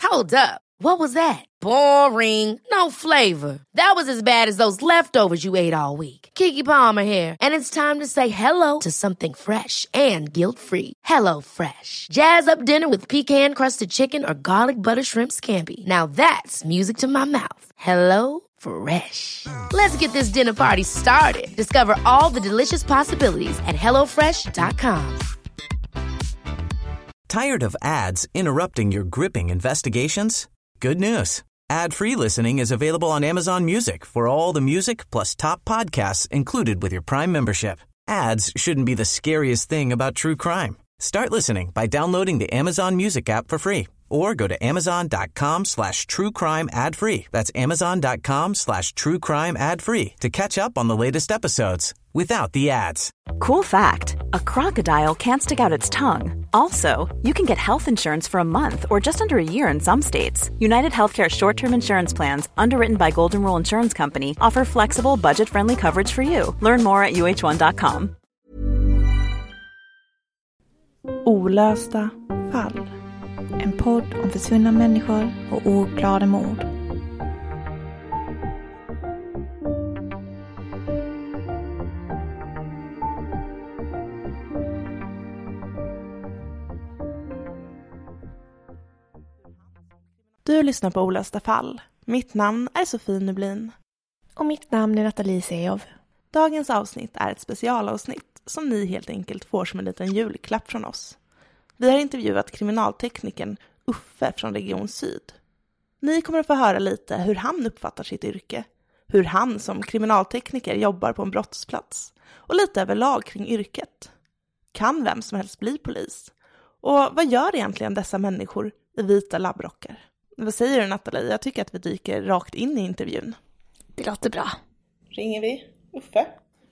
Hold up. What was that? Boring. No flavor. That was as bad as those leftovers you ate all week. Keke Palmer here, and it's time to say hello to something fresh and guilt-free. Hello Fresh. Jazz up dinner with pecan-crusted chicken or garlic butter shrimp scampi. Now that's music to my mouth. Hello Fresh. Let's get this dinner party started. Discover all the delicious possibilities at hellofresh.com. Tired of ads interrupting your gripping investigations? Good news. Ad-free listening is available on Amazon Music for all the music plus top podcasts included with your Prime membership. Ads shouldn't be the scariest thing about true crime. Start listening by downloading the Amazon Music app for free or go to amazon.com/truecrime ad-free. That's amazon.com/truecrime ad-free to catch up on the latest episodes without the ads. Cool fact, a crocodile can't stick out its tongue. Also, you can get health insurance for a month or just under a year in some states. United Healthcare short-term insurance plans, underwritten by Golden Rule Insurance Company, offer flexible, budget-friendly coverage for you. Learn more at uh1.com. Olösta fall. En podd om försvunna människor och oklara mord. Du lyssnar på Olösta fall. Mitt namn är Sofie Nublin. Och mitt namn är Nathalie Seov. Dagens avsnitt är ett specialavsnitt som ni helt enkelt får som en liten julklapp från oss. Vi har intervjuat kriminalteknikern Uffe från Region Syd. Ni kommer att få höra lite hur han uppfattar sitt yrke, hur han som kriminaltekniker jobbar på en brottsplats och lite överlag kring yrket. Kan vem som helst bli polis? Och vad gör egentligen dessa människor i vita labbrockar? Vad säger du, Nathalie? Jag tycker att vi dyker rakt in i intervjun. Det låter bra. Ringer vi Uffe?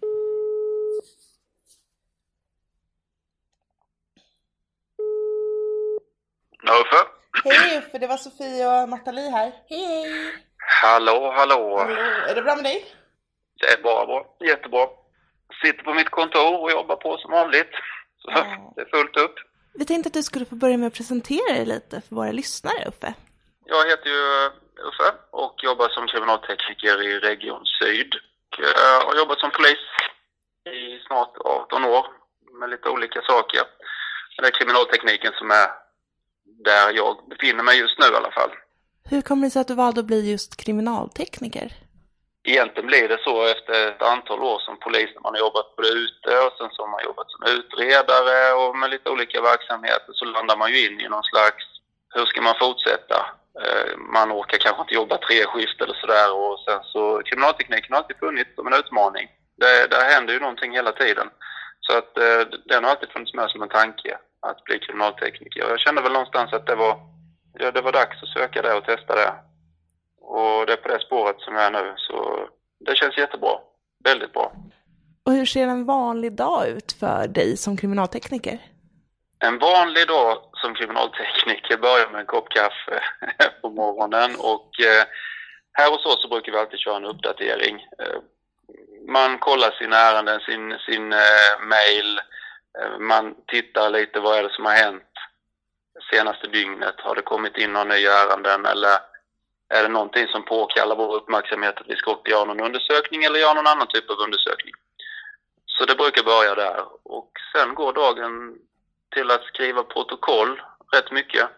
Uffe? Hej Uffe, det var Sofie och Nathalie här. Hej! Hallå. Hallå, är det bra med dig? Det är bara bra, jättebra. Sitter på mitt kontor och jobbar på som vanligt. Så det är fullt upp. Vi tänkte att du skulle få börja med att presentera dig lite för våra lyssnare, Uffe. Jag heter ju Uffe och jobbar som kriminaltekniker i Region Syd. Jag har jobbat som polis i snart 18 år med lite olika saker. Det är kriminaltekniken som är där jag befinner mig just nu i alla fall. Hur kommer det sig att du valde att bli just kriminaltekniker? Egentligen blir det så efter ett antal år som polis när man har jobbat både ute och sen så har man jobbat som utredare och med lite olika verksamheter så landar man ju in i någon slags, hur ska man fortsätta? Man orkar kanske inte jobba 3 skift eller sådär och sen så kriminaltekniken har alltid funnits som en utmaning. Där händer ju någonting hela tiden. Så att den har alltid funnits med som en tanke att bli kriminaltekniker. Och jag kände väl någonstans att det var dags att söka det och testa det. Och det är på det spåret som jag är nu. Så det känns jättebra. Väldigt bra. Och hur ser en vanlig dag ut för dig som kriminaltekniker? En vanlig dag som kriminaltekniker börjar med en kopp kaffe på morgonen. Och här hos oss så brukar vi alltid köra en uppdatering. Man kollar sina ärenden, sin mail. Man tittar lite, vad är det som har hänt senaste dygnet? Har det kommit in några nya ärenden eller är det någonting som påkallar vår uppmärksamhet att vi ska göra någon undersökning eller göra någon annan typ av undersökning? Så det brukar börja där. Och sen går dagen till att skriva protokoll rätt mycket.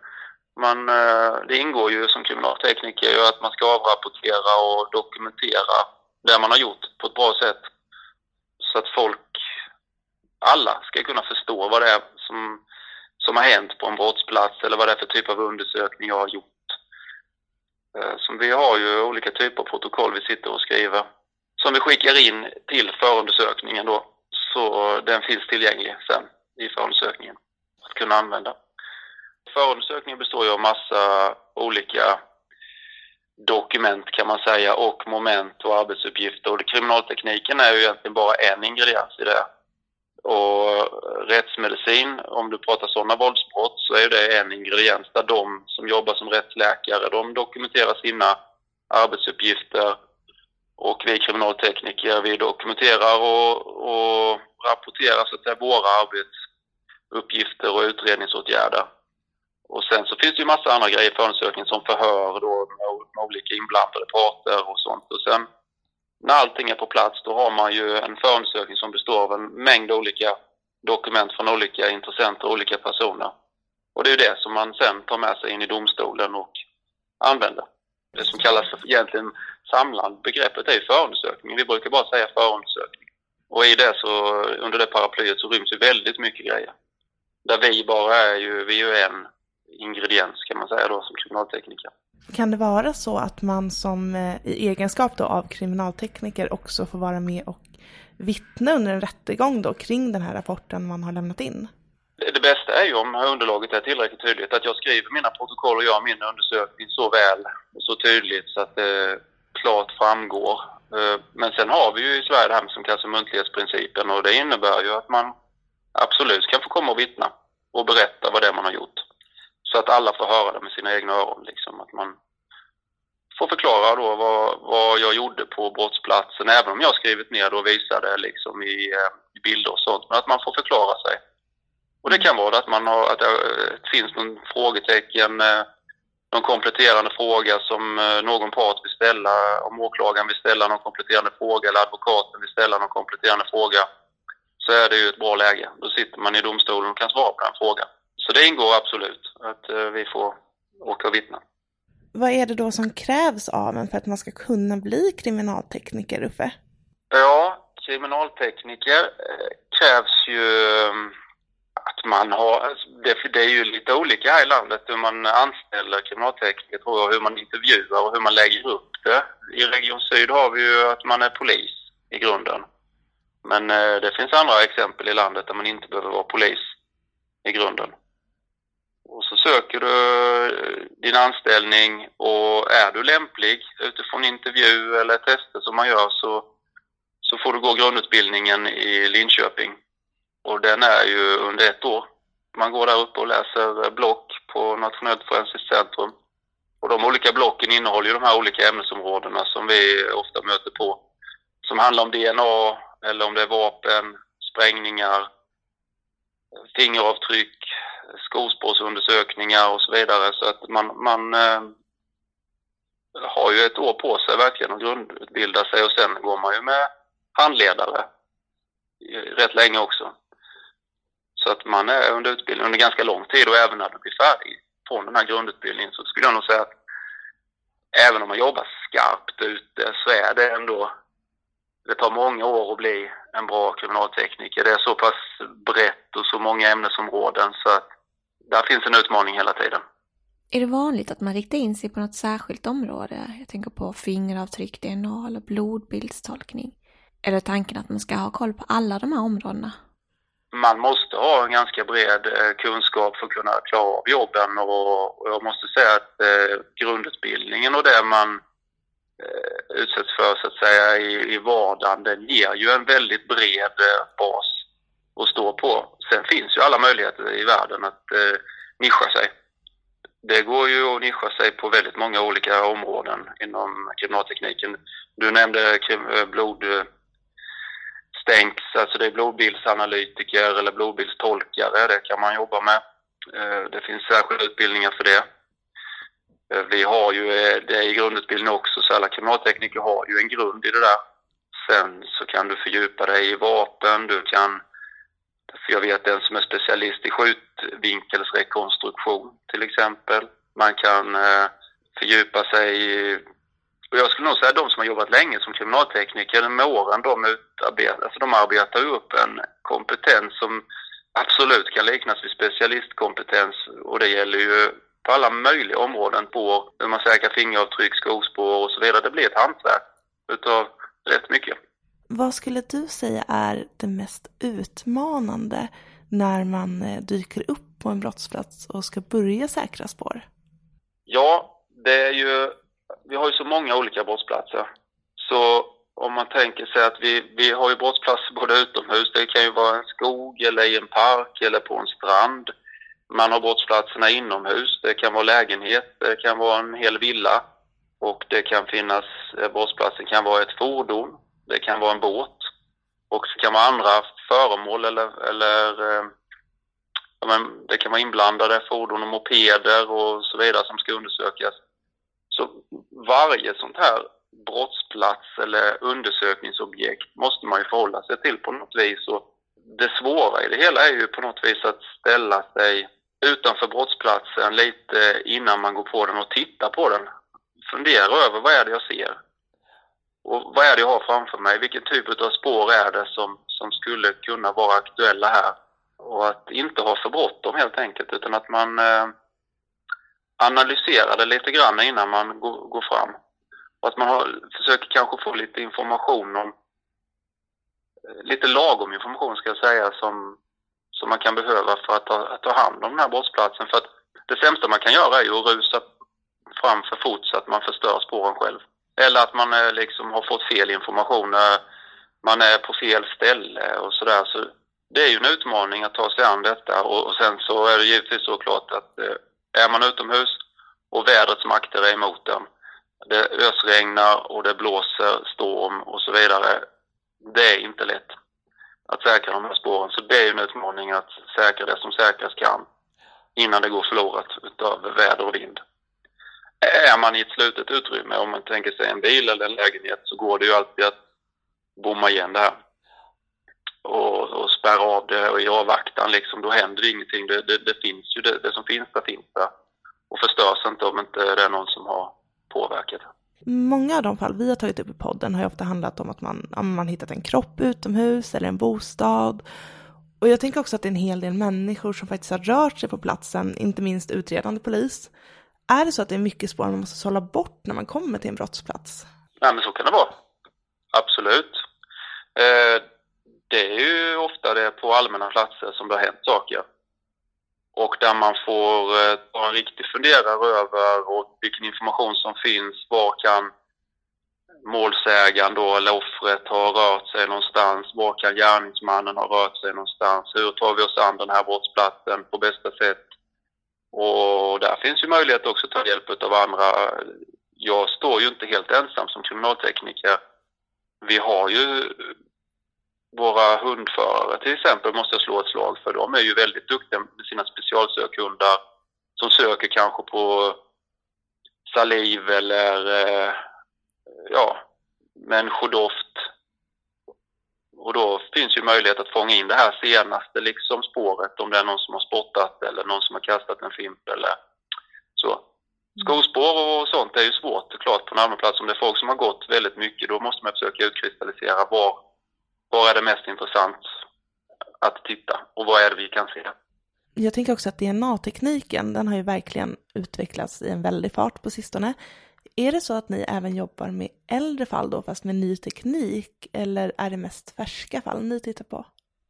Det ingår ju som kriminaltekniker att man ska avrapportera och dokumentera det man har gjort på ett bra sätt. Så att alla ska kunna förstå vad det är som har hänt på en brottsplats eller vad det är för typ av undersökning jag har gjort. Så vi har ju olika typer av protokoll vi sitter och skriver som vi skickar in till förundersökningen då. Så den finns tillgänglig sen i förundersökningen att kunna använda. Förundersökningen består ju av massa olika dokument kan man säga och moment och arbetsuppgifter. Och kriminaltekniken är ju egentligen bara en ingrediens i det. Och rättsmedicin, om du pratar sådana våldsbrott så är det en ingrediens där de som jobbar som rättsläkare, de dokumenterar sina arbetsuppgifter och vi kriminaltekniker, vi dokumenterar och rapporterar så att det är våra arbetsuppgifter och utredningsåtgärder. Och sen så finns det ju massa andra grejer i förundersökningen som förhör då med olika inblandade parter och sånt. Och sen när allting är på plats då har man ju en förundersökning som består av en mängd olika dokument från olika intressenter och olika personer. Och det är ju det som man sen tar med sig in i domstolen och använder. Det som kallas för egentligen samlande begreppet är ju förundersökning. Vi brukar bara säga förundersökning. Och i det så, under det paraplyet så ryms ju väldigt mycket grejer. Där vi är ju en ingrediens kan man säga då som kriminaltekniker. Kan det vara så att man som i egenskap då av kriminaltekniker också får vara med och vittna under en rättegång då kring den här rapporten man har lämnat in? Det bästa är ju om underlaget är tillräckligt tydligt. Att jag skriver mina protokoll och gör min undersökning så väl och så tydligt så att det klart framgår. Men sen har vi ju i Sverige det här som kallas muntlighetsprincipen och det innebär ju att man absolut kan få komma och vittna och berätta vad det är man har gjort. Så att alla får höra det med sina egna öron. Liksom. Att man får förklara då vad jag gjorde på brottsplatsen. Även om jag skrivit ner och visar det liksom i bilder och sånt. Men att man får förklara sig. Och det kan vara att det finns någon frågetecken, någon kompletterande fråga som någon part vill ställa. Om åklagaren vill ställa någon kompletterande fråga eller advokaten vill ställa någon kompletterande fråga. Så är det ju ett bra läge. Då sitter man i domstolen och kan svara på den frågan. Så det ingår absolut att vi får åka och vittna. Vad är det då som krävs av en för att man ska kunna bli kriminaltekniker, Uffe? Ja, kriminaltekniker krävs ju att man har... Det är ju lite olika här i landet hur man anställer kriminaltekniker, tror jag, hur man intervjuar och hur man lägger upp det. I Region Syd har vi ju att man är polis i grunden. Men det finns andra exempel i landet där man inte behöver vara polis i grunden. Och så söker du din anställning och är du lämplig utifrån intervju eller tester som man gör så får du gå grundutbildningen i Linköping. Och den är ju under 1 år. Man går där uppe och läser block på Nationellt forensiskt centrum. Och de olika blocken innehåller ju de här olika ämnesområdena som vi ofta möter på. Som handlar om DNA eller om det är vapen, sprängningar, fingeravtryck, skospårsundersökningar och så vidare. Så att man har ju 1 år på sig verkligen att grundutbilda sig och sen går man ju med handledare rätt länge också. Så att man är under utbildning under ganska lång tid och även när du blir färdig från den här grundutbildningen så skulle jag nog säga att även om man jobbar skarpt ute så är det ändå, det tar många år att bli en bra kriminaltekniker. Det är så pass brett och så många ämnesområden så att där finns en utmaning hela tiden. Är det vanligt att man riktar in sig på något särskilt område? Jag tänker på fingeravtryck, DNA eller blodbildstolkning. Är det tanken att man ska ha koll på alla de här områdena? Man måste ha en ganska bred kunskap för att kunna klara av jobben och jag måste säga att grundutbildningen och det man utsätts för så att säga i vardagen, den ger ju en väldigt bred bas att stå på. Sen finns ju alla möjligheter i världen att nischa sig. Det går ju att nischa sig på väldigt många olika områden inom kriminaltekniken. Du nämnde blodstänks, alltså det är blodbildsanalytiker eller blodbildstolkare, det kan man jobba med. Det finns särskilda utbildningar för det. Vi har ju det i grundutbildning också, så alla kriminaltekniker har ju en grund i det där. Sen så kan du fördjupa dig i vapen, du kan, för jag vet en som är specialist i skjutvinkelsrekonstruktion till exempel. Man kan fördjupa sig i, och jag skulle nog säga att de som har jobbat länge som kriminaltekniker med åren, de arbetar upp en kompetens som absolut kan liknas vid specialistkompetens och det gäller ju på alla möjliga områden på hur man säkrar fingeravtryck, skospår och så vidare. Det blir ett hantverk utav rätt mycket. Vad skulle du säga är det mest utmanande när man dyker upp på en brottsplats och ska börja säkra spår? Ja, det är ju, vi har ju så många olika brottsplatser. Så om man tänker sig att vi har ju brottsplatser både utomhus, det kan ju vara en skog eller i en park eller på en strand. Man har brottsplatserna inomhus, det kan vara lägenhet, det kan vara en hel villa och det kan finnas, brottsplatsen kan vara ett fordon, det kan vara en båt och det kan vara andra föremål eller men det kan vara inblandade fordon och mopeder och så vidare som ska undersökas. Så varje sånt här brottsplats eller undersökningsobjekt måste man ju förhålla sig till på något vis. Och det svåra i det hela är ju på något vis att ställa sig utanför brottsplatsen lite innan man går på den och tittar på den. Fundera över vad är det jag ser? Och vad är det jag har framför mig? Vilken typ av spår är det som skulle kunna vara aktuella här? Och att inte ha för bråttom helt enkelt, utan att man analyserar det lite grann innan man går fram. Och att man försöker kanske få lite information om, lite lagom information ska jag säga, som man kan behöva för att ta hand om den här brottsplatsen. För att det sämsta man kan göra är ju att rusa fram för fort så att man förstör spåren själv. Eller att man liksom har fått fel information, man är på fel ställe och sådär. Så det är ju en utmaning att ta sig an detta. Och sen så är det givetvis såklart att är man utomhus och vädrets makter är emot den, det ösregnar och det blåser storm och så vidare, det är inte lätt att säkra de här spåren. Så det är ju en utmaning att säkra det som säkras kan innan det går förlorat utav väder och vind. Är man i ett slutet utrymme, om man tänker sig en bil eller en lägenhet, så går det ju alltid att bomma igen det här och spärra av det, och i avvaktan liksom, då händer det ingenting. Det finns ju, det som finns där finns där och förstörs inte om inte det är någon som har påverkat. Många av de fall vi har tagit upp i podden har ju ofta handlat om att man hittat en kropp utomhus eller en bostad. Och jag tänker också att det är en hel del människor som faktiskt har rört sig på platsen, inte minst utredande polis. Är det så att det är mycket spår man måste sålla bort när man kommer till en brottsplats? Ja, men så kan det vara. Absolut. Det är ju ofta det på allmänna platser som det har hänt saker. Och där man får ta en riktig funderare över och vilken information som finns. Var kan målsägaren då, eller offret, ha rört sig någonstans? Var kan gärningsmannen ha rört sig någonstans? Hur tar vi oss an den här brottsplatsen på bästa sätt? Och där finns ju möjlighet också att ta hjälp av andra. Jag står ju inte helt ensam som kriminaltekniker. Vi har ju våra hundförare till exempel, måste jag slå ett slag för. De är ju väldigt duktiga med sina specialsökhundar som söker kanske på saliv eller människodoft. Och då finns ju möjlighet att fånga in det här senaste liksom spåret, om det är någon som har spottat eller någon som har kastat en fimp eller så. Skospår och sånt är ju svårt klart på en allmän plats. Om det är folk som har gått väldigt mycket, då måste man försöka utkristallisera var är det mest intressant att titta och vad är det vi kan se. Jag tänker också att DNA-tekniken, den har ju verkligen utvecklats i en väldig fart på sistone. Är det så att ni även jobbar med äldre fall då, fast med ny teknik, eller är det mest färska fall ni tittar på?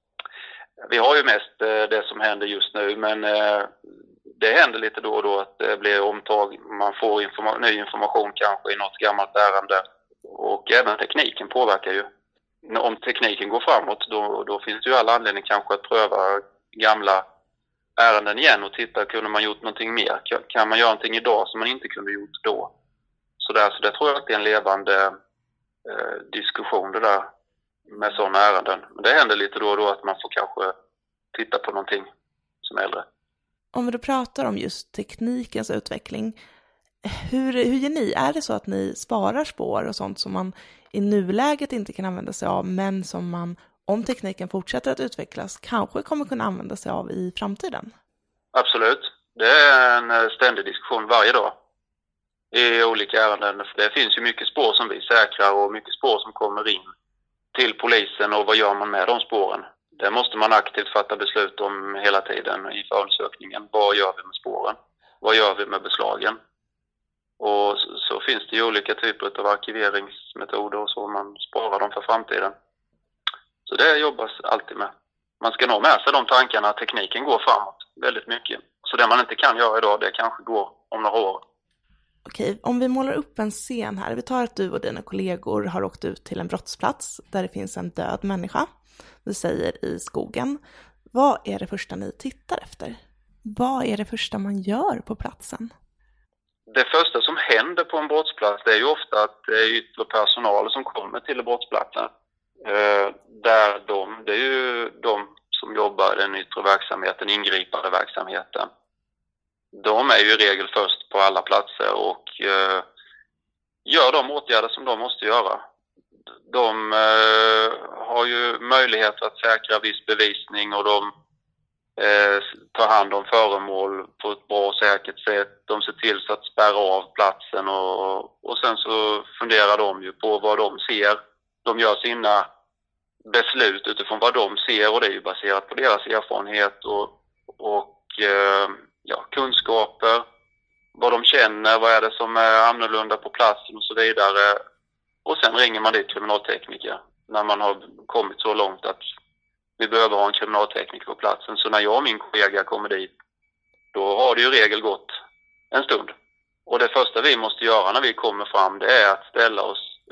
Vi har ju mest det som händer just nu, men det händer lite då och då att det blir omtag. Man får ny information kanske i något gammalt ärende, och även tekniken påverkar ju. Om tekniken går framåt, då finns det ju alla anledning kanske att pröva gamla ärenden igen och titta, kunde man gjort någonting mer? Kan man göra någonting idag som man inte kunde gjort då? Så det tror jag att det är en levande diskussion det där med sådana ärenden. Men det händer lite då och då att man får kanske titta på någonting som är äldre. Om vi då pratar om just teknikens utveckling, hur gör ni? Är det så att ni sparar spår och sånt som man i nuläget inte kan använda sig av, men som man, om tekniken fortsätter att utvecklas, kanske kommer kunna använda sig av i framtiden? Absolut. Det är en ständig diskussion varje dag i olika ärenden. Det finns ju mycket spår som vi säkrar och mycket spår som kommer in till polisen, och vad gör man med de spåren? Det måste man aktivt fatta beslut om hela tiden i förundersökningen. Vad gör vi med spåren? Vad gör vi med beslagen? Och så finns det ju olika typer av arkiveringsmetoder och så, man sparar dem för framtiden. Så det jobbas alltid med. Man ska nå med sig de tankarna, tekniken går framåt väldigt mycket. Så det man inte kan göra idag, det kanske går om några år. Okej, om vi målar upp en scen här. Vi tar att du och dina kollegor har åkt ut till en brottsplats där det finns en död människa. Vi säger i skogen. Vad är det första ni tittar efter? Vad är det första man gör på platsen? Det första som händer på en brottsplats, det är ju ofta att det är yttre personal som kommer till brottsplatsen. Det är ju de som jobbar i den yttre verksamheten, ingripande verksamheten. De är ju i regel först på alla platser och gör de åtgärder som de måste göra. De har ju möjlighet att säkra viss bevisning och de tar hand om föremål på ett bra och säkert sätt. De ser till så att spärra av platsen och sen så funderar de ju på vad de ser. De gör sina beslut utifrån vad de ser och det är ju baserat på deras erfarenhet och kunskaper. Vad de känner, vad är det som är annorlunda på platsen och så vidare. Och sen ringer man dit kriminaltekniker när man har kommit så långt att vi behöver ha en kriminaltekniker på platsen. Så när jag och min kollega kommer dit, då har det ju i regel gått en stund. Och det första vi måste göra när vi kommer fram, det är att ställa oss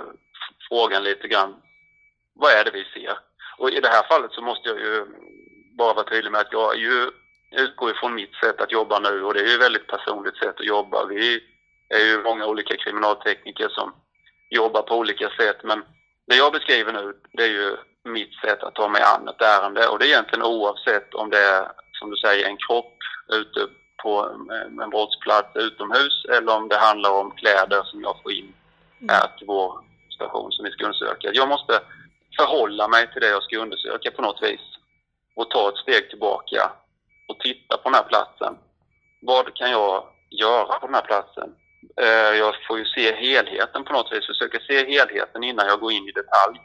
frågan lite grann, vad är det vi ser? Och i det här fallet så måste jag ju bara vara tydlig med att jag utgår ifrån mitt sätt att jobba nu och det är ju ett väldigt personligt sätt att jobba. Vi är ju många olika kriminaltekniker som jobbar på olika sätt, men det jag beskriver nu, det är ju mitt sätt att ta mig an ett ärende och det är egentligen oavsett om det är, som du säger, en kropp ute på en brottsplats utomhus eller om det handlar om kläder som jag får in här till vår station som vi ska undersöka. Jag måste förhålla mig till det jag ska undersöka på något vis och ta ett steg tillbaka och titta på den här platsen. Vad kan jag göra på den här platsen? Jag får ju se helheten på något vis, försöka se helheten innan jag går in i detalj.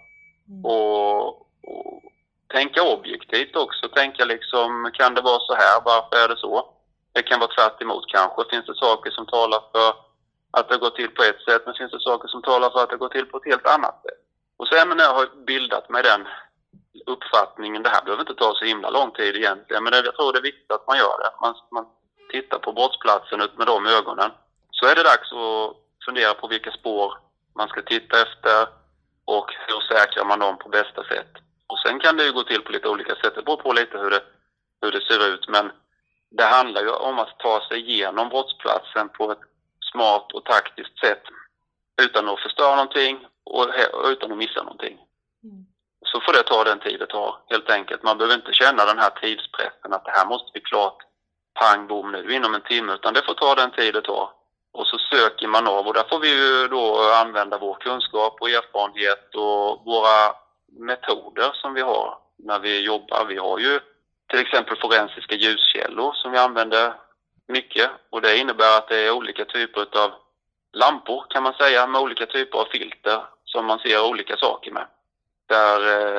Och tänka objektivt också, tänka liksom, kan det vara så här, varför är det så? Det kan vara tvärt emot kanske, finns det saker som talar för att det går till på ett sätt, men finns det saker som talar för att det går till på ett helt annat sätt. Och sen när jag har bildat mig den uppfattningen, det här behöver inte ta så himla lång tid egentligen, men jag tror det är viktigt att man gör det. Man tittar på brottsplatsen ut med de ögonen. Så är det dags att fundera på vilka spår man ska titta efter och hur säkrar man dem på bästa sätt. Och sen kan det ju gå till på lite olika sätt, det beror på lite hur det ser ut, men det handlar ju om att ta sig igenom brottsplatsen på ett smart och taktiskt sätt utan att förstöra någonting och utan att missa någonting. Så får det ta den tid det tar, helt enkelt. Man behöver inte känna den här tidspressen att det här måste bli klart pang bom nu inom en timme, utan det får ta den tid det tar. Och så söker man av och där får vi ju då använda vår kunskap och erfarenhet och våra metoder som vi har när vi jobbar. Vi har ju till exempel forensiska ljuskällor som vi använder mycket och det innebär att det är olika typer av lampor kan man säga med olika typer av filter som man ser olika saker med. Där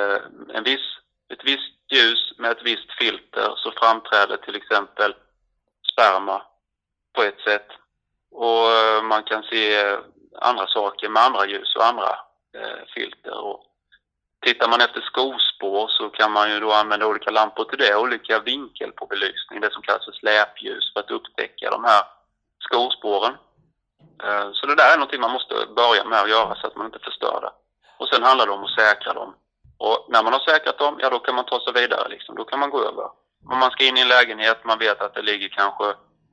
ett visst ljus med ett visst filter så framträder till exempel sperma på ett sätt. Och man kan se andra saker med andra ljus och andra filter. Och tittar man efter skospår så kan man ju då använda olika lampor till det. Olika vinkel på belysning, det som kallas för släpljus för att upptäcka de här skospåren. Så det där är någonting man måste börja med att göra så att man inte förstör det. Och sen handlar det om att säkra dem. Och när man har säkrat dem, ja då kan man ta sig vidare liksom. Då kan man gå över. Om man ska in i en lägenhet, man vet att det ligger kanske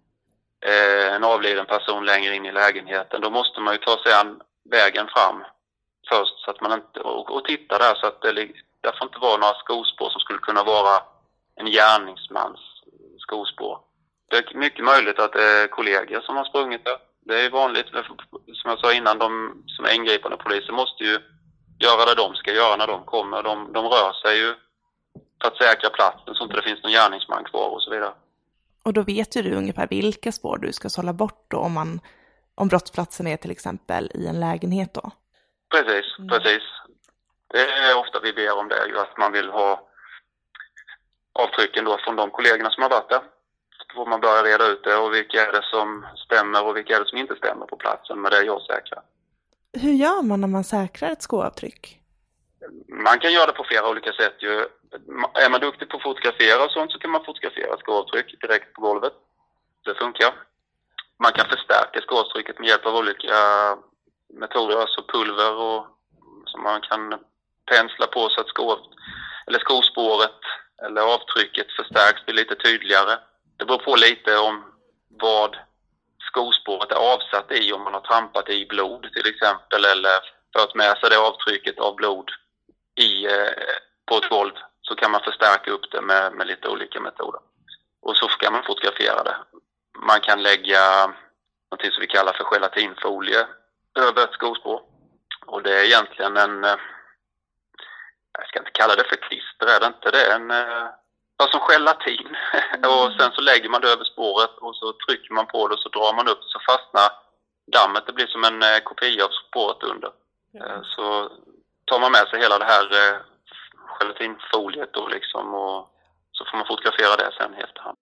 en avliden person längre in i lägenheten. Då måste man ju ta sig an vägen fram först så att man inte, och titta där så att det får inte vara några skospår som skulle kunna vara en gärningsmans skospår. Det är mycket möjligt att det är kollegor som har sprungit där. Det är vanligt, som jag sa innan, de som är ingripande poliser måste ju göra det de ska göra när de kommer. De rör sig ju för att säkra platsen så att det inte finns någon gärningsman kvar och så vidare. Och då vet ju du ungefär vilka spår du ska sålla bort då om brottsplatsen är till exempel i en lägenhet då? Precis. Det är ofta vi ber om det, ju att man vill ha avtrycken då från de kollegorna som har varit där. Så får man börja reda ut det och vilka är det som stämmer och vilka är det som inte stämmer på platsen med det jag säkrar. Hur gör man när man säkrar ett skoavtryck? Man kan göra det på flera olika sätt. Är man duktig på att fotografera och sånt så kan man fotografera skoavtryck direkt på golvet. Det funkar. Man kan förstärka skoavtrycket med hjälp av olika metoder, alltså pulver och som man kan pensla på så att skospåret eller avtrycket förstärks, blir lite tydligare. Det beror på lite om vad skospåret är avsatt i, om man har trampat i blod till exempel eller fört med sig det avtrycket av blod på ett golv så kan man förstärka upp det med lite olika metoder. Och så kan man fotografera det. Man kan lägga något som vi kallar för gelatinfolie över ett skospår. Och det är egentligen jag ska inte kalla det för klister, är det inte. Det är som gelatin. Och sen så lägger man det över spåret och så trycker man på det och så drar man upp så fastnar dammet. Det blir som en kopia av spåret under. Så tar man med sig hela det här gelatinfoliet då liksom, och så får man fotografera det sen i efterhand.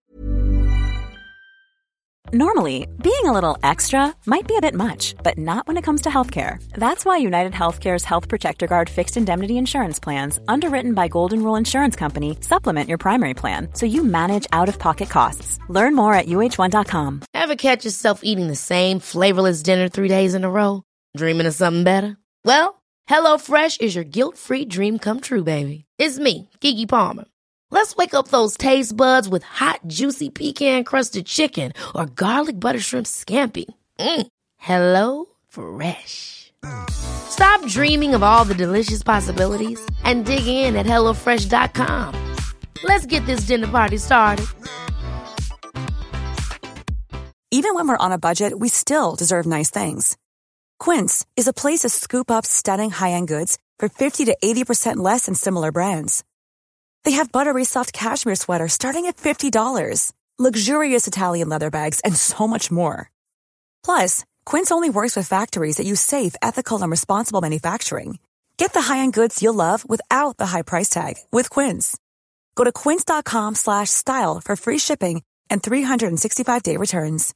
Normally, being a little extra might be a bit much, but not when it comes to healthcare. That's why United Healthcare's Health Protector Guard fixed indemnity insurance plans, underwritten by Golden Rule Insurance Company, supplement your primary plan so you manage out-of-pocket costs. Learn more at uh1.com. Ever catch yourself eating the same flavorless dinner 3 days in a row? Dreaming of something better? Well, HelloFresh is your guilt-free dream come true, baby. It's me, Keke Palmer. Let's wake up those taste buds with hot, juicy pecan-crusted chicken or garlic butter shrimp scampi. Hello Fresh. Stop dreaming of all the delicious possibilities and dig in at HelloFresh.com. Let's get this dinner party started. Even when we're on a budget, we still deserve nice things. Quince is a place to scoop up stunning high-end goods for 50 to 80% less than similar brands. They have buttery soft cashmere sweaters starting at $50, luxurious Italian leather bags, and so much more. Plus, Quince only works with factories that use safe, ethical, and responsible manufacturing. Get the high-end goods you'll love without the high price tag with Quince. Go to quince.com/style for free shipping and 365-day returns.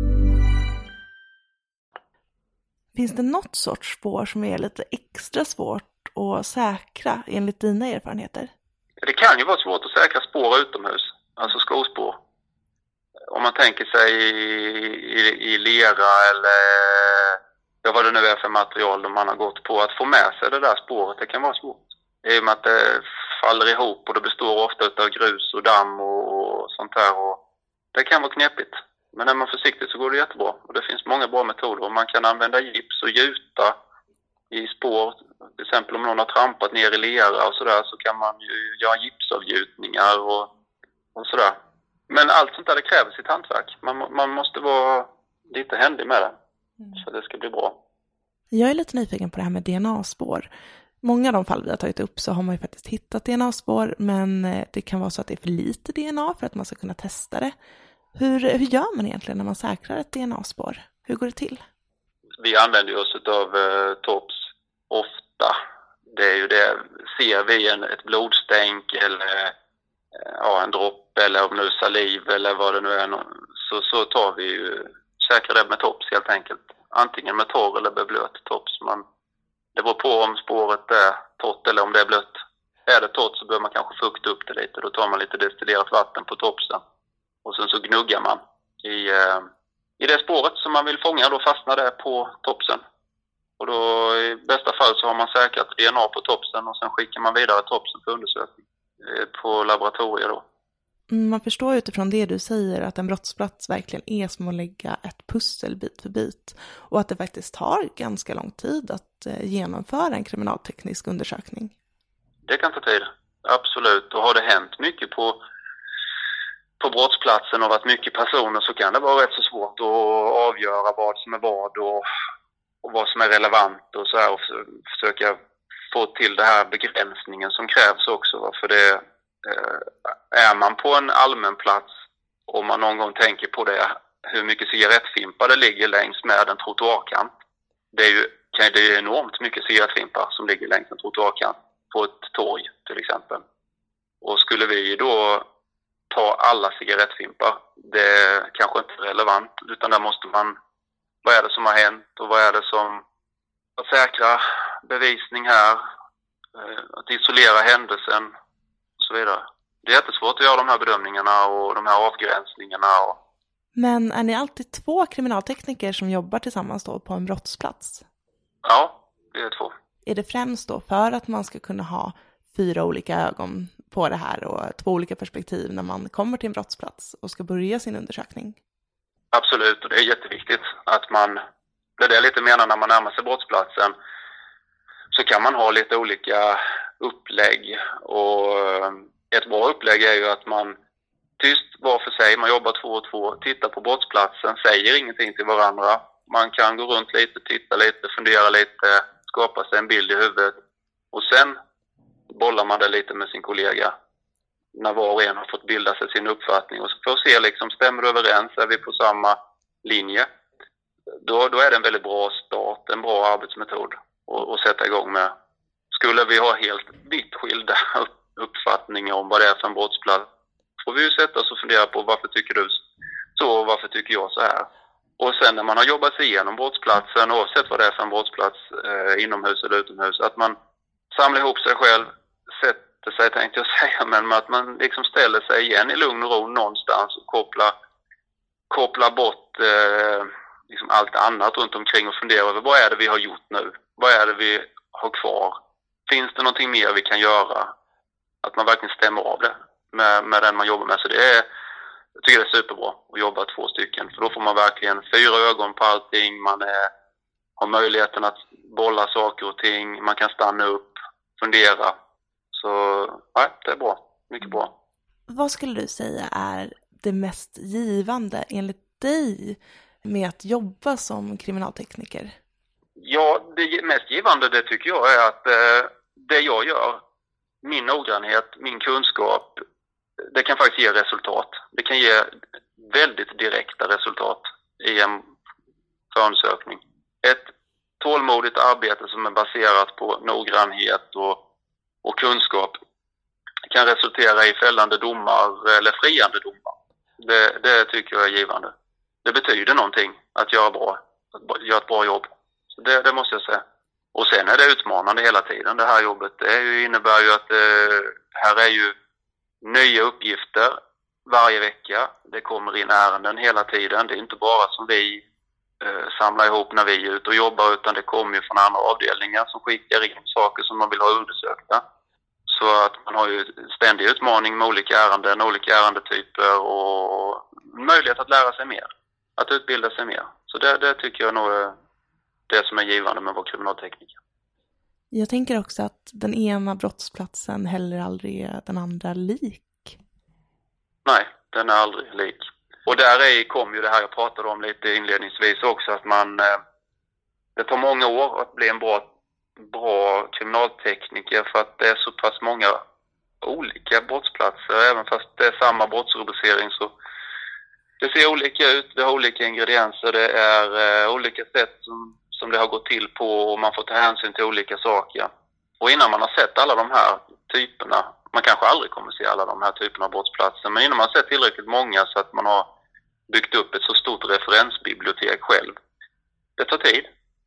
Finns det något sorts spår som är lite extra svårt att säkra enligt dina erfarenheter? Det kan ju vara svårt att säkra spår utomhus, alltså skospår. Om man tänker sig i lera eller vad det nu är för material man har gått på, att få med sig det där spåret, det kan vara svårt. I och med att det faller ihop och det består ofta av grus och damm och sånt där. Och det kan vara knepigt. Men är man försiktig så går det jättebra. Och det finns många bra metoder. Man kan använda gips och gjuta i spår. Till exempel om någon har trampat ner i lera och sådär, så kan man ju göra gipsavgjutningar och sådär. Men allt sånt där, det kräver sitt hantverk. Man måste vara lite händig med det så det ska bli bra. Jag är lite nyfiken på det här med DNA-spår. Många av de fall vi har tagit upp så har man ju faktiskt hittat DNA-spår, men det kan vara så att det är för lite DNA för att man ska kunna testa det. Hur gör man egentligen när man säkrar ett DNA-spår? Hur går det till? Vi använder oss av TOPS ofta. Det är ju det. Ser vi ett blodstänk eller en dropp eller om nu saliv eller vad det nu är, så tar vi ju, säkrar det med TOPS helt enkelt. Antingen med torr eller med blöt TOPS. Det beror på om spåret är torrt eller om det är blött. Är det torrt så bör man kanske fukta upp det lite. Då tar man lite destillerat vatten på topsen. Och sen så gnuggar man i det spåret som man vill fånga. Då fastnar det på topsen. Och då i bästa fall så har man säkrat DNA på topsen och sen skickar man vidare topsen för undersökning på laboratorier då. Man förstår utifrån det du säger att en brottsplats verkligen är som att lägga ett pussel bit för bit. Och att det faktiskt tar ganska lång tid att genomföra en kriminalteknisk undersökning. Det kan ta tid, absolut. Och har det hänt mycket på brottsplatsen och varit mycket personer så kan det vara rätt så svårt att avgöra vad som är vad och vad som är relevant och så här, och försöka få till det här begränsningen som krävs också. För det är man på en allmän plats och man någon gång tänker på det, hur mycket cigarettfimpar det ligger längs med en trottoarkant. Det är ju enormt mycket cigarettfimpar som ligger längs en trottoarkant på ett torg till exempel. Och skulle vi då ta alla cigarettfimpar, det är kanske inte relevant, utan där måste man, vad är det som har hänt och vad är det som, att säkra bevisning här, att isolera händelsen och så vidare. Det är jättesvårt att göra de här bedömningarna och de här avgränsningarna. Men är ni alltid 2 kriminaltekniker som jobbar tillsammans då på en brottsplats? Ja, det är 2. Är det främst då för att man ska kunna ha 4 olika ögon på det här och 2 olika perspektiv när man kommer till en brottsplats och ska börja sin undersökning? Absolut, och det är jätteviktigt att man, det är det jag lite menar när man närmar sig brottsplatsen, så kan man ha lite olika upplägg. Och ett bra upplägg är ju att man tyst var för sig, man jobbar 2 och 2, tittar på brottsplatsen, säger ingenting till varandra. Man kan gå runt lite, titta lite, fundera lite, skapa sig en bild i huvudet. Och sen bollar man det lite med sin kollega när var och en har fått bilda sig sin uppfattning. Och så får se liksom, stämmer det överens, är vi på samma linje? Då är det en väldigt bra start, en bra arbetsmetod att sätta igång med. Skulle vi ha helt vitt skilda uppfattningar om vad det är för en brottsplats, får vi ju sätta oss och fundera på varför tycker du så och varför tycker jag så här. Och sen när man har jobbat sig igenom brottsplatsen, oavsett vad det är för en brottsplats, inomhus eller utomhus, att man samlar ihop sig själv, sätter sig, tänkte jag säga, men att man liksom ställer sig igen i lugn och ro någonstans och kopplar bort liksom allt annat runt omkring och funderar över vad är det vi har gjort nu? Vad är det vi har kvar? Finns det någonting mer vi kan göra? Att man verkligen stämmer av det med den man jobbar med. Så jag tycker det är superbra att jobba 2 stycken. För då får man verkligen 4 ögon på allting. Man har möjligheten att bolla saker och ting. Man kan stanna upp, fundera. Så det är bra. Mycket bra. Vad skulle du säga är det mest givande enligt dig med att jobba som kriminaltekniker? Ja, det mest givande det tycker jag är att det jag gör, min noggrannhet, min kunskap, det kan faktiskt ge resultat. Det kan ge väldigt direkta resultat i en förundersökning. Ett tålmodigt arbete som är baserat på noggrannhet och kunskap kan resultera i fällande domar eller friande domar. Det tycker jag är givande. Det betyder någonting att göra ett bra jobb. Så det måste jag säga. Och sen är det utmanande hela tiden, det här jobbet. Det innebär ju att här är ju nya uppgifter varje vecka. Det kommer in ärenden hela tiden. Det är inte bara som vi samlar ihop när vi är ute och jobbar, utan det kommer ju från andra avdelningar som skickar in saker som man vill ha undersökta. Så att man har ju ständig utmaning med olika ärenden, olika ärendetyper och möjlighet att lära sig mer. Att utbilda sig mer. Så det tycker jag nog är det som är givande med vår kriminaltekniker. Jag tänker också att den ena brottsplatsen heller aldrig är den andra lik. Nej, den är aldrig lik. Och där kom ju det här jag pratade om lite inledningsvis också, att det tar många år att bli en bra kriminaltekniker, för att det är så pass många olika brottsplatser. Även fast det är samma brottsrubricering så det ser olika ut, det har olika ingredienser, det är olika sätt som det har gått till på, och man får ta hänsyn till olika saker. Och innan man har sett alla de här typerna, man kanske aldrig kommer se alla de här typerna av brottsplatser, men innan man har sett tillräckligt många så att man har byggt upp ett så stort referensbibliotek själv. Det tar tid.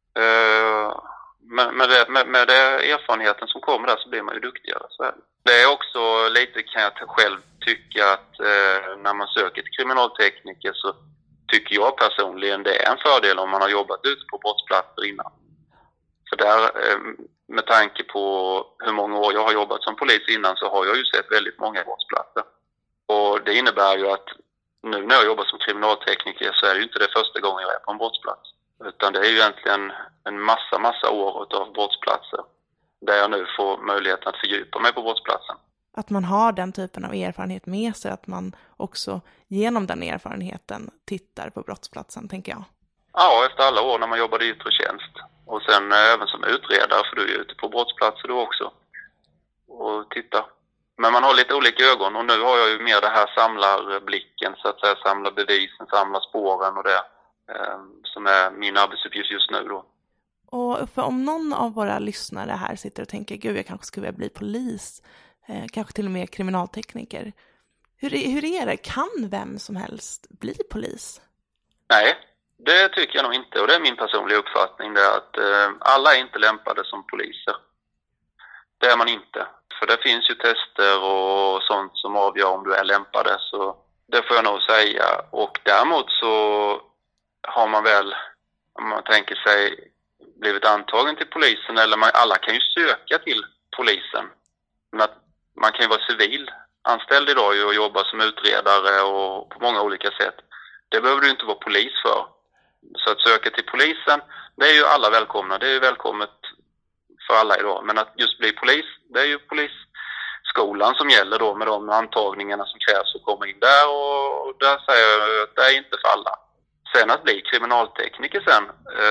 Med det erfarenheten som kommer där så blir man ju duktigare. Så här. Det är också lite, kan jag själv tycka, att när man söker till kriminaltekniker så tycker jag personligen det är en fördel om man har jobbat ute på brottsplatser innan. För där, med tanke på hur många år jag har jobbat som polis innan, så har jag ju sett väldigt många brottsplatser. Och det innebär ju att nu när jag jobbar som kriminaltekniker så är det ju inte det första gången jag är på en brottsplats. Utan det är ju egentligen en massa år av brottsplatser där jag nu får möjligheten att fördjupa mig på brottsplatsen. Att man har den typen av erfarenhet med sig, att man också genom den erfarenheten tittar på brottsplatsen, tänker jag. Ja, efter alla år när man jobbade i yttre tjänst. Och sen även som utredare, för du är ute på brottsplatser då också. Och titta. Men man har lite olika ögon, och nu har jag ju mer det här samlarblicken, så att säga, samla bevisen, samla spåren och det. Som är min arbetsuppgift just nu då. Och för om någon av våra lyssnare här sitter och tänker, gud, jag kanske skulle vilja bli polis, kanske till och med kriminaltekniker. Hur är det? Kan vem som helst bli polis? Nej, det tycker jag nog inte, och det är min personliga uppfattning, det är att alla är inte lämpade som poliser. Det är man inte. För det finns ju tester och sånt som avgör om du är lämpade, så det får jag nog säga. Och däremot så har man väl, om man tänker sig, blivit antagen till polisen, eller alla kan ju söka till polisen. Men att man kan ju vara civil anställd idag och jobba som utredare och på många olika sätt. Det behöver du inte vara polis för. Så att söka till polisen, det är ju alla välkomna. Det är ju välkommet för alla idag. Men att just bli polis, det är ju polisskolan som gäller då med de antagningarna som krävs att komma in där, och där säger jag att det är inte för alla. Sen att bli kriminaltekniker sen,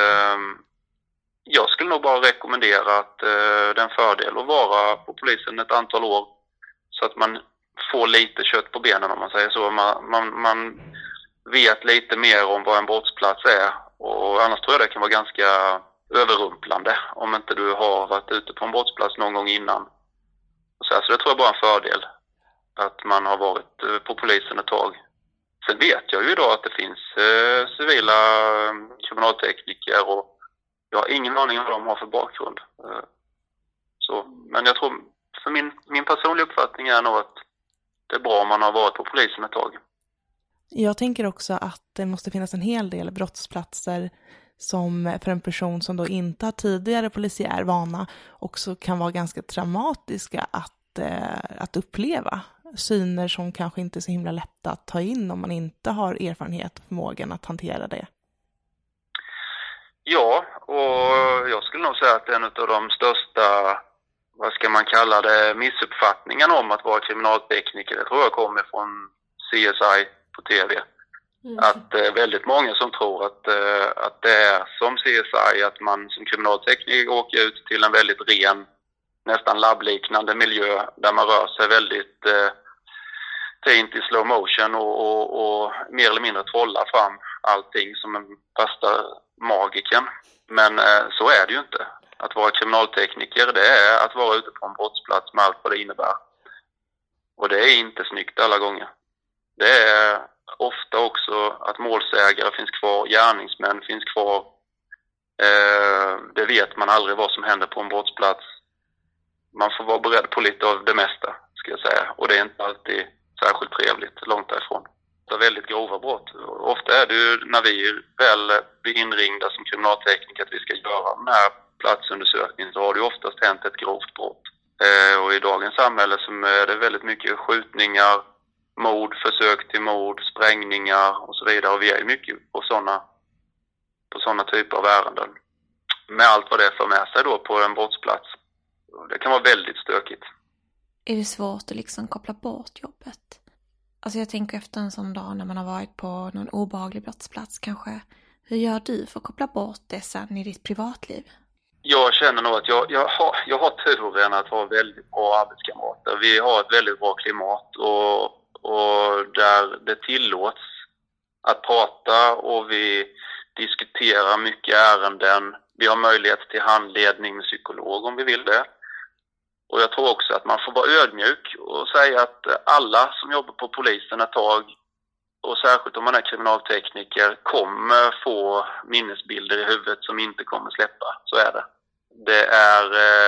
jag skulle nog bara rekommendera att det är en fördel att vara på polisen ett antal år så att man får lite kött på benen, om man säger så. Man vet lite mer om vad en brottsplats är, och annars tror jag det kan vara ganska överrumplande om inte du har varit ute på en brottsplats någon gång innan. Så det tror jag bara är en fördel att man har varit på polisen ett tag. Sen vet jag ju idag att det finns civila kriminaltekniker, och jag har ingen aning om vad de har för bakgrund. Men jag tror, för min personliga uppfattning är nog att det är bra om man har varit på polisen ett tag. Jag tänker också att det måste finnas en hel del brottsplatser som för en person som då inte har tidigare polisiär vana också kan vara ganska traumatiska att uppleva. Syner som kanske inte är så himla lätta att ta in om man inte har erfarenhet och förmågan att hantera det. Ja, och jag skulle nog säga att en av de största, vad ska man kalla det, missuppfattningen om att vara kriminaltekniker, det tror jag kommer från CSI på TV. Att väldigt många som tror att det är som CSI, att man som kriminaltekniker åker ut till en väldigt ren, nästan labbliknande miljö där man rör sig väldigt fint i slow motion och mer eller mindre trollar fram allting som en fasta magiken. Men så är det ju inte. Att vara kriminaltekniker, det är att vara ute på en brottsplats med allt vad det innebär. Och det är inte snyggt alla gånger. Det är ofta också att målsägare finns kvar, gärningsmän finns kvar. Det vet man aldrig vad som händer på en brottsplats. Man får vara beredd på lite av det mesta, ska jag säga. Och det är inte alltid särskilt trevligt, långt därifrån. Det är väldigt grova brott. Ofta är det ju när vi väl blir inringda som kriminaltekniker att vi ska göra den här platsundersökningen, så har det ju oftast hänt ett grovt brott. Och i dagens samhälle så är det väldigt mycket skjutningar, mord, försök till mord, sprängningar och så vidare. Och vi är ju mycket på sådana typer av ärenden. Med allt vad det för med sig då på en brottsplats. Det kan vara väldigt stökigt. Är det svårt att liksom koppla bort jobbet? Alltså jag tänker efter en sån dag när man har varit på någon obehaglig brottsplats kanske. Hur gör du för att koppla bort det sen i ditt privatliv? Jag känner nog att jag har turen att ha väldigt bra arbetskamrater. Vi har ett väldigt bra klimat och där det tillåts att prata, och vi diskuterar mycket ärenden. Vi har möjlighet till handledning med psykolog om vi vill det. Och jag tror också att man får vara ödmjuk och säga att alla som jobbar på polisen ett tag, och särskilt om man är kriminaltekniker, kommer få minnesbilder i huvudet som inte kommer släppa. Så är det. Det är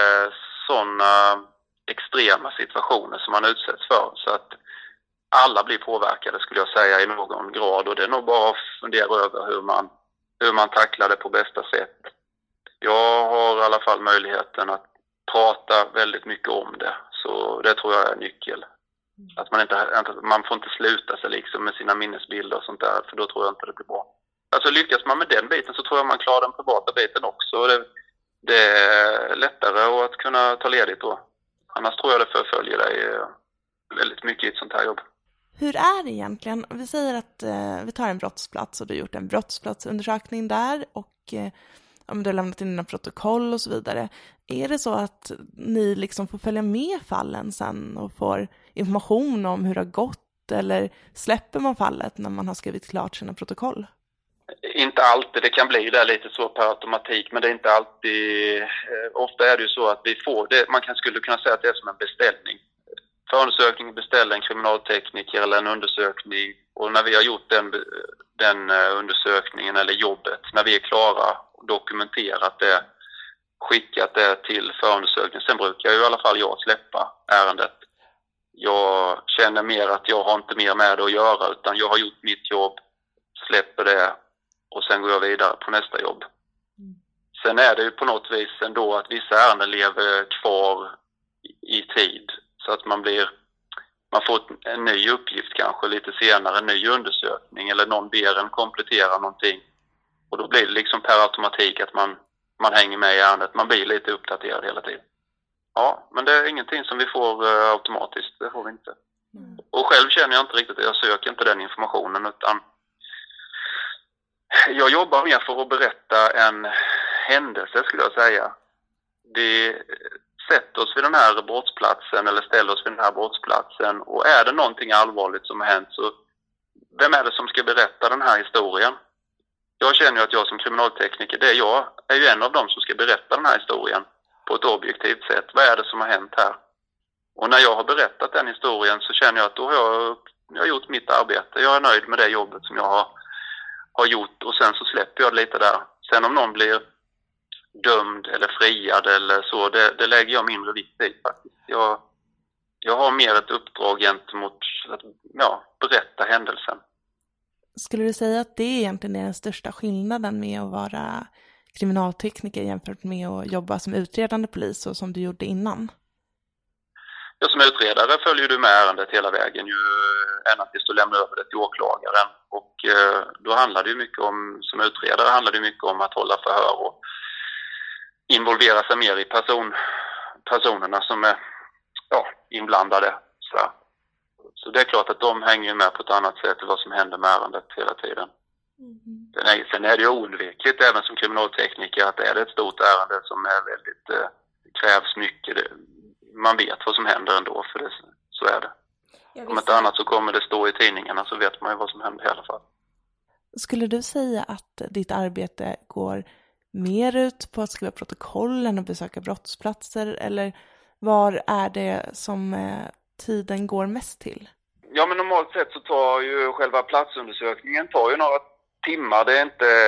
sådana extrema situationer som man utsätts för, så att alla blir påverkade, skulle jag säga, i någon grad. Och det är nog bara att fundera över hur man tacklar det på bästa sätt. Jag har i alla fall möjligheten att prata väldigt mycket om det, så det tror jag är nyckel. Att man får inte sluta sig liksom med sina minnesbilder och sånt där, för då tror jag inte det blir bra. Alltså lyckas man med den biten så tror jag man klarar den privata biten också. Det är lättare att kunna ta ledigt då. Annars tror jag det förföljer dig väldigt mycket i ett sånt här jobb. Hur är det egentligen? Vi säger att vi tar en brottsplats och du har gjort en brottsplatsundersökning där och du har lämnat in dina protokoll och så vidare. Är det så att ni liksom får följa med fallen sen och får information om hur det har gått, eller släpper man fallet när man har skrivit klart sina protokoll? Inte alltid, det kan bli det lite så per automatik, men det är inte alltid. Ofta är det ju så att vi får det, skulle kunna säga att det är som en beställning. Förundersökningen beställer en kriminaltekniker eller en undersökning, och när vi har gjort den undersökningen eller jobbet, när vi är klara och dokumenterat det, skickat det till förundersökningen, sen brukar ju i alla fall jag släppa ärendet. Jag känner mer att jag har inte mer med det att göra, utan jag har gjort mitt jobb, släpper det och sen går jag vidare på nästa jobb. Sen är det ju på något vis ändå att vissa ärenden lever kvar i tid, så att man får en ny uppgift kanske lite senare, en ny undersökning, eller någon ber en komplettera någonting, och då blir det liksom per automatik att man man hänger med i ärendet. Man blir lite uppdaterad hela tiden. Ja, men det är ingenting som vi får automatiskt. Det får vi inte. Och själv känner jag inte riktigt att jag söker inte den informationen, utan jag jobbar mer för att berätta en händelse, skulle jag säga. Vi sätter oss vid den här brottsplatsen eller ställer oss vid den här brottsplatsen, och är det någonting allvarligt som har hänt, så vem är det som ska berätta den här historien? Jag känner ju att jag som kriminaltekniker, jag är ju en av dem som ska berätta den här historien på ett objektivt sätt. Vad är det som har hänt här? Och när jag har berättat den historien så känner jag att då har jag gjort mitt arbete. Jag är nöjd med det jobbet som jag har gjort, och sen så släpper jag lite där. Sen om någon blir dömd eller friad eller så, det lägger jag mindre vikt i faktiskt. Jag har mer ett uppdrag gentemot att berätta händelsen. Skulle du säga att det egentligen är den största skillnaden med att vara kriminaltekniker jämfört med att jobba som utredande polis och som du gjorde innan? Ja, som utredare följer du med ärendet hela vägen ju ända tills du lämnar över det till åklagaren. Och då handlar det ju mycket om, som utredare handlar det mycket om att hålla förhör och involvera sig mer i personerna som är inblandade. Så det är klart att de hänger med på ett annat sätt än vad som händer med ärendet hela tiden. Sen är det ju oundvikligt även som kriminaltekniker att är det ett stort ärende som är väldigt krävs mycket. Man vet vad som händer ändå, för det, så är det. Om inte annat så kommer det stå i tidningarna, så vet man ju vad som händer i alla fall. Skulle du säga att ditt arbete går mer ut på att skriva protokoll än att besöka brottsplatser, eller var är det som tiden går mest till? Ja, men normalt sett så tar ju själva platsundersökningen några timmar. Det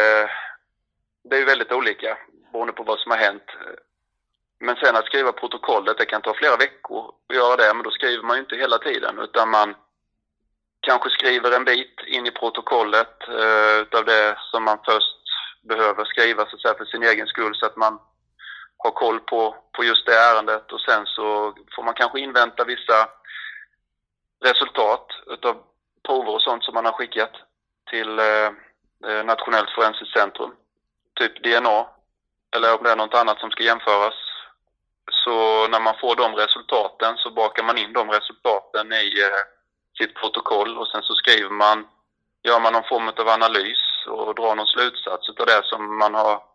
är ju väldigt olika beroende på vad som har hänt. Men sen att skriva protokollet, det kan ta flera veckor att göra det, men då skriver man ju inte hela tiden, utan man kanske skriver en bit in i protokollet utav det som man först behöver skriva så att säga, för sin egen skull, så att man har koll på just det ärendet, och sen så får man kanske invänta vissa resultat utav prover och sånt som man har skickat till Nationellt forensiskt centrum, typ DNA, eller om det är något annat som ska jämföras. Så när man får de resultaten så bakar man in de resultaten i sitt protokoll, och sen så gör man någon form av analys och drar någon slutsats av det som man har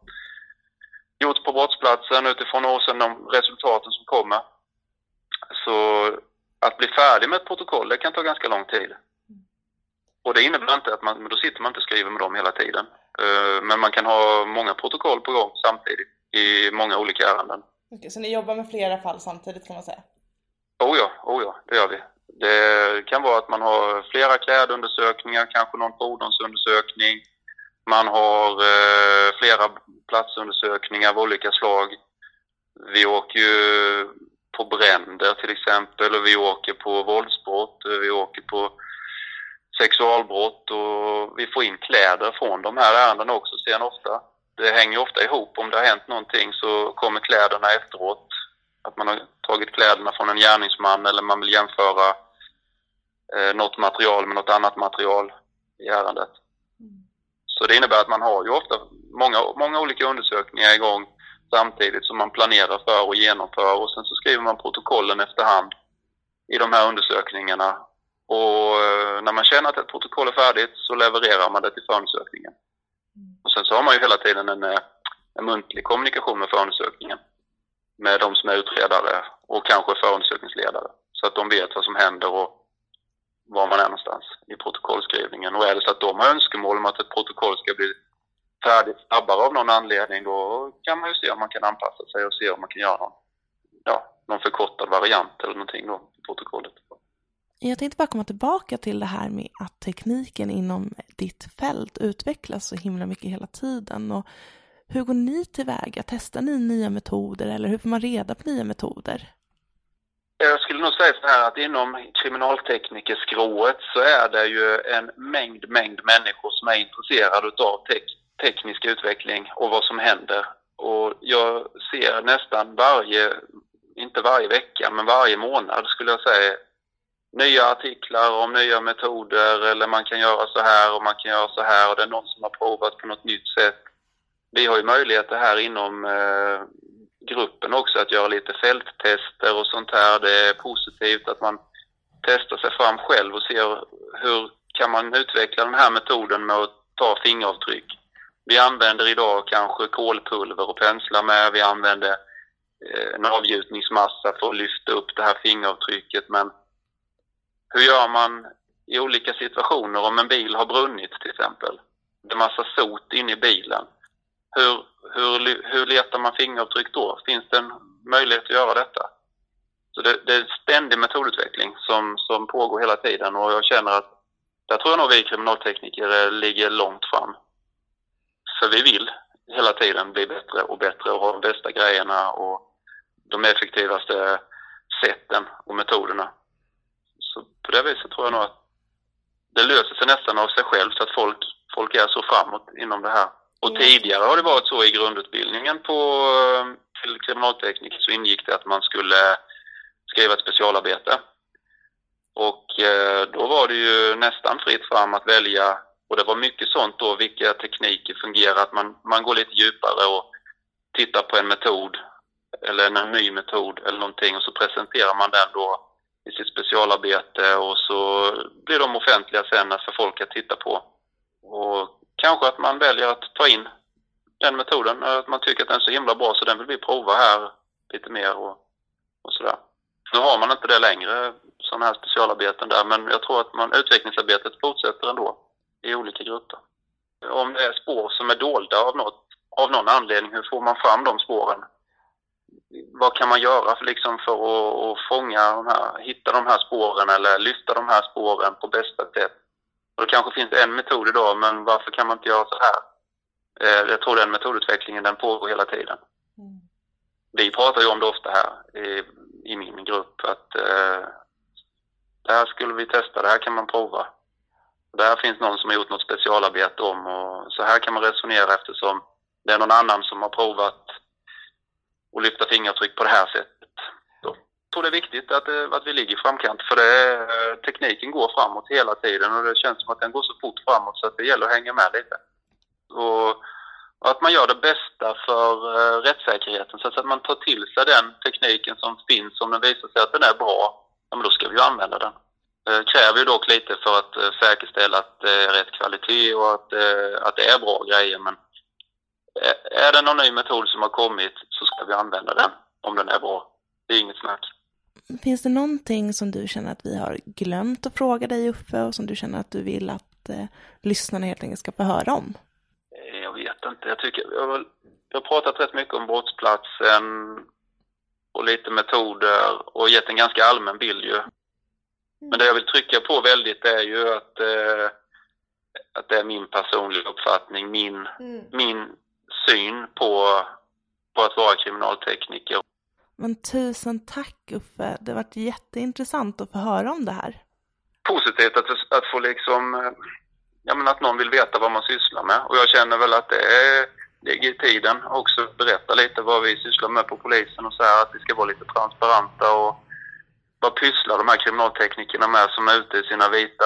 gjort på brottsplatsen utifrån de resultaten som kommer. Så att bli färdig med ett protokoll, det kan ta ganska lång tid. Och det innebär inte att då sitter man inte och skriver med dem hela tiden. Men man kan ha många protokoll på gång samtidigt i många olika ärenden. Okej, så ni jobbar med flera fall samtidigt kan man säga? Oh ja, det gör vi. Det kan vara att man har flera klädundersökningar, kanske någon fordonsundersökning. Man har flera platsundersökningar av olika slag. Vi åker ju på bränder till exempel, och vi åker på våldsbrott, vi åker på sexualbrott, och vi får in kläder från de här ärendena också sen ofta. Det hänger ofta ihop. Om det har hänt någonting så kommer kläderna efteråt. Att man har tagit kläderna från en gärningsman, eller man vill jämföra något material med något annat material i ärendet. Så det innebär att man har ju ofta många olika undersökningar igång samtidigt som man planerar för och genomför, och sen så skriver man protokollen efterhand i de här undersökningarna. Och när man känner att ett protokoll är färdigt så levererar man det till förundersökningen. Och sen så har man ju hela tiden en muntlig kommunikation med förundersökningen, med de som är utredare och kanske förundersökningsledare, så att de vet vad som händer och var man är någonstans i protokollskrivningen. Och är det så att de har önskemål om att ett protokoll ska bli färdigt snabbare av någon anledning, då kan man ju se om man kan anpassa sig och se om man kan göra någon förkortad variant eller någonting då i protokollet. Jag tänkte bara komma tillbaka till det här med att tekniken inom ditt fält utvecklas så himla mycket hela tiden. Och hur går ni tillväga? Testar ni nya metoder, eller hur får man reda på nya metoder? Jag skulle nog säga så här att inom kriminalteknikerskrået så är det ju en mängd människor som är intresserade av teknisk utveckling och vad som händer. Och jag ser nästan inte varje vecka, men varje månad skulle jag säga, nya artiklar om nya metoder, eller man kan göra så här och man kan göra så här, och det är någon som har provat på något nytt sätt. Vi har ju möjligheter här inom gruppen också att göra lite fälttester och sånt här. Det är positivt att man testar sig fram själv och ser hur kan man utveckla den här metoden med att ta fingeravtryck. Vi använder idag kanske kolpulver och penslar med. Vi använder en avgjutningsmassa för att lyfta upp det här fingeravtrycket. Men hur gör man i olika situationer om en bil har brunnit till exempel? Det är massa sot in i bilen. Hur letar man fingeravtryck då? Finns det en möjlighet att göra detta? Så det är en ständig metodutveckling som pågår hela tiden, och jag känner att där tror jag nog vi kriminaltekniker ligger långt fram. För vi vill hela tiden bli bättre och bättre och ha de bästa grejerna och de effektivaste sätten och metoderna. Så på det viset tror jag nog att det löser sig nästan av sig själv, så att folk är så framåt inom det här. Och tidigare har det varit så i grundutbildningen till kriminaltekniker, så ingick det att man skulle skriva ett specialarbete. Och då var det ju nästan fritt fram att välja, och det var mycket sånt då, vilka tekniker fungerar, att man går lite djupare och tittar på en metod eller en ny metod eller någonting, och så presenterar man den då i sitt specialarbete, och så blir de offentliga sen för folk att titta på. Och kanske att man väljer att ta in den metoden, att man tycker att den är så himla bra så den vill vi prova här lite mer och sådär. Nu har man inte det längre, sådana här specialarbeten där, men jag tror att utvecklingsarbetet fortsätter ändå i olika grupper. Om det är spår som är dolda av någon anledning, hur får man fram de spåren? Vad kan man göra för att hitta de här spåren eller lyfta de här spåren på bästa sätt? Och det kanske finns en metod idag, men varför kan man inte göra så här? Jag tror den metodutvecklingen den pågår hela tiden. Vi pratar ju om det ofta här i min grupp, att det här skulle vi testa, det här kan man prova. Där finns någon som har gjort något specialarbete om, och så här kan man resonera eftersom det är någon annan som har provat att lyfta fingeravtryck på det här sättet. Så jag tror det är viktigt att vi ligger i framkant, för tekniken går framåt hela tiden, och det känns som att den går så fort framåt så att det gäller att hänga med lite. Och att man gör det bästa för rättssäkerheten, så att man tar till sig den tekniken som finns. Om den visar sig att den är bra, men då ska vi ju använda den. Det kräver ju dock lite för att säkerställa att det är rätt kvalitet och att det är bra grejer. Men är det någon ny metod som har kommit, så ska vi använda den om den är bra. Det är inget snack. Finns det någonting som du känner att vi har glömt att fråga dig, Uffe, och som du känner att du vill att lyssnarna helt enkelt ska få höra om? Jag vet inte. Jag har pratat rätt mycket om brottsplatsen och lite metoder och gett en ganska allmän bild ju. Men det jag vill trycka på väldigt är ju att det är min personliga uppfattning, min syn på att vara kriminaltekniker. Men tusen tack, Uffe. Det har varit jätteintressant att få höra om det här. Positivt att få att någon vill veta vad man sysslar med. Och jag känner väl att det ligger i tiden också att berätta lite vad vi sysslar med på polisen och så här, att vi ska vara lite transparenta och vad pysslar de här kriminalteknikerna med som är ute i sina vita,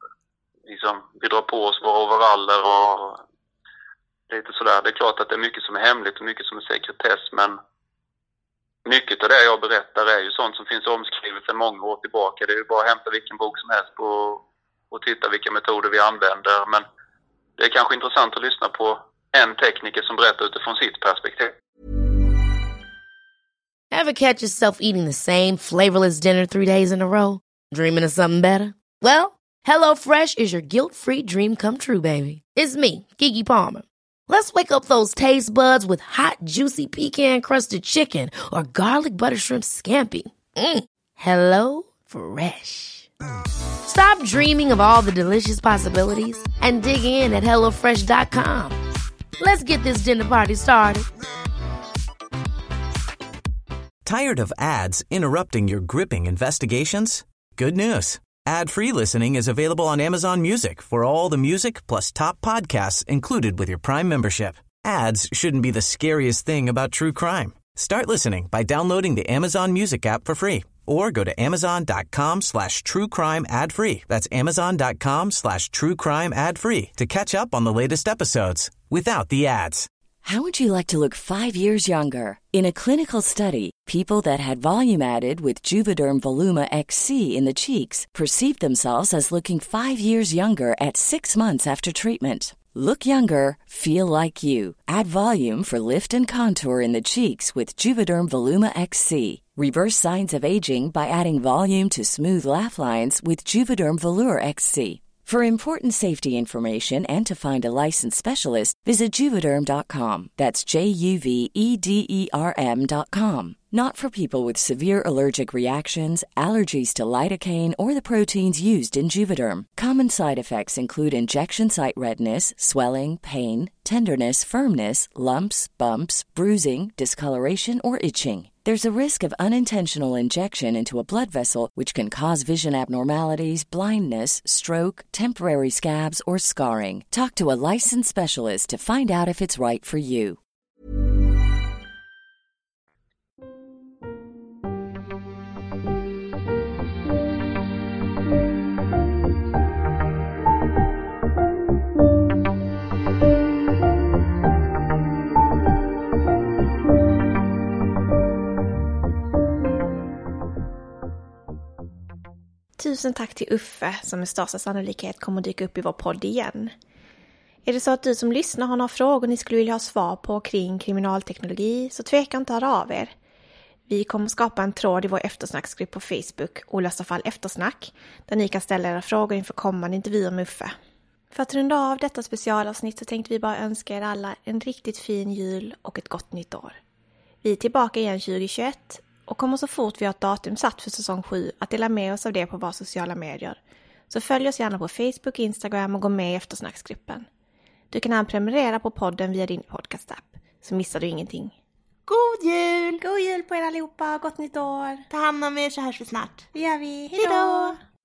vi drar på oss våra overaller och lite sådär. Det är klart att det är mycket som är hemligt och mycket som är sekretess, men mycket av det jag berättar är ju sånt som finns omskrivet sedan många år tillbaka. Det är ju bara att hämta vilken bok som helst och titta vilka metoder vi använder. Men det är kanske intressant att lyssna på en tekniker som berättar utifrån sitt perspektiv. Ever catch yourself eating the same flavorless dinner 3 days in a row? Dreaming of something better? Well, HelloFresh is your guilt-free dream come true, baby. It's me, Keke Palmer. Let's wake up those taste buds with hot, juicy pecan-crusted chicken or garlic butter shrimp scampi. Hello Fresh. Stop dreaming of all the delicious possibilities and dig in at HelloFresh.com. Let's get this dinner party started. Tired of ads interrupting your gripping investigations? Good news. Ad-free listening is available on Amazon Music for all the music plus top podcasts included with your Prime membership. Ads shouldn't be the scariest thing about true crime. Start listening by downloading the Amazon Music app for free or go to amazon.com/truecrime ad-free. That's amazon.com/truecrime ad-free to catch up on the latest episodes without the ads. How would you like to look 5 years younger? In a clinical study, people that had volume added with Juvederm Voluma XC in the cheeks perceived themselves as looking 5 years younger at 6 months after treatment. Look younger, feel like you. Add volume for lift and contour in the cheeks with Juvederm Voluma XC. Reverse signs of aging by adding volume to smooth laugh lines with Juvederm Volure XC. For important safety information and to find a licensed specialist, visit Juvederm.com. That's JUVEDERM.com. Not for people with severe allergic reactions, allergies to lidocaine, or the proteins used in Juvederm. Common side effects include injection site redness, swelling, pain, tenderness, firmness, lumps, bumps, bruising, discoloration, or itching. There's a risk of unintentional injection into a blood vessel, which can cause vision abnormalities, blindness, stroke, temporary scabs, or scarring. Talk to a licensed specialist to find out if it's right for you. Tusen tack till Uffe som med största sannolikhet kommer att dyka upp i vår podd igen. Är det så att du som lyssnar har några frågor ni skulle vilja ha svar på kring kriminalteknologi, så tveka inte att höra av er. Vi kommer skapa en tråd i vår eftersnacksgrupp på Facebook, Olösta fall eftersnack, där ni kan ställa era frågor inför kommande intervjuer med Uffe. För att runda av detta specialavsnitt så tänkte vi bara önska er alla en riktigt fin jul och ett gott nytt år. Vi är tillbaka igen 2021 och kommer så fort vi har ett datum satt för säsong 7 att dela med oss av det på våra sociala medier. Så följ oss gärna på Facebook, Instagram och gå med i eftersnacksgruppen. Du kan även prenumerera på podden via din podcastapp, så missar du ingenting. God jul! God jul på er allihopa, gott nytt år! Ta hand om er, så hörs vi snart. Det gör vi, hejdå!